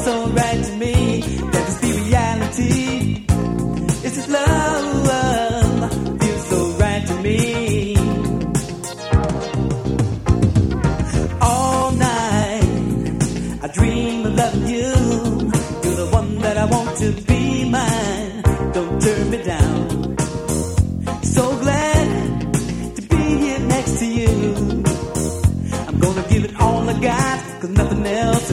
so right to me. That is the reality. It's this love feels so right to me. All night I dream of loving you. You're the one that I want to be mine. Don't turn me down. So glad to be here next to you. I'm gonna give it all I got, 'cause nothing else